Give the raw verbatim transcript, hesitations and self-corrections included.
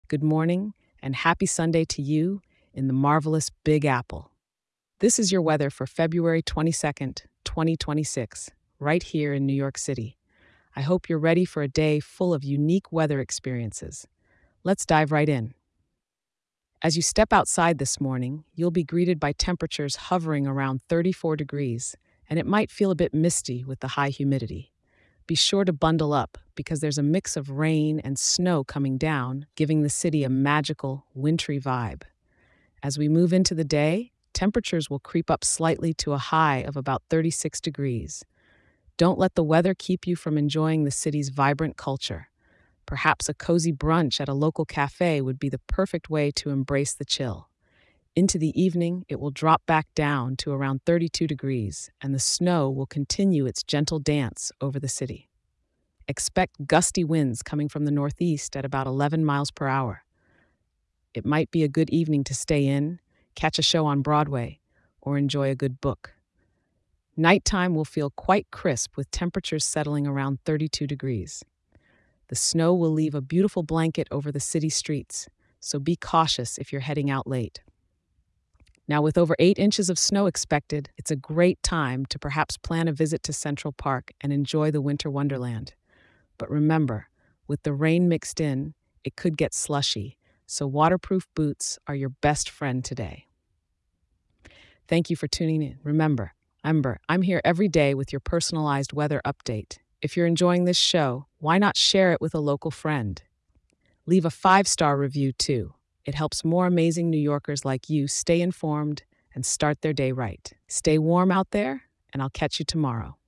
good morning, and happy Sunday to you in the marvelous Big Apple. This is your weather for February twenty-second, twenty twenty-six, right here in New York City. I hope you're ready for a day full of unique weather experiences. Let's dive right in. As you step outside this morning, you'll be greeted by temperatures hovering around thirty-four degrees, and it might feel a bit misty with the high humidity. Be sure to bundle up because there's a mix of rain and snow coming down, giving the city a magical, wintry vibe. As we move into the day, temperatures will creep up slightly to a high of about thirty-six degrees. Don't let the weather keep you from enjoying the city's vibrant culture. Perhaps a cozy brunch at a local cafe would be the perfect way to embrace the chill. Into the evening, it will drop back down to around thirty-two degrees, and the snow will continue its gentle dance over the city. Expect gusty winds coming from the northeast at about eleven miles per hour. It might be a good evening to stay in, catch a show on Broadway, or enjoy a good book. Nighttime will feel quite crisp with temperatures settling around thirty-two degrees. The snow will leave a beautiful blanket over the city streets, so be cautious if you're heading out late. Now, with over eight inches of snow expected, it's a great time to perhaps plan a visit to Central Park and enjoy the winter wonderland. But remember, with the rain mixed in, it could get slushy, so waterproof boots are your best friend today. Thank you for tuning in. Remember, remember, I'm here every day with your personalized weather update. If you're enjoying this show, why not share it with a local friend? Leave a five-star review too. It helps more amazing New Yorkers like you stay informed and start their day right. Stay warm out there, and I'll catch you tomorrow.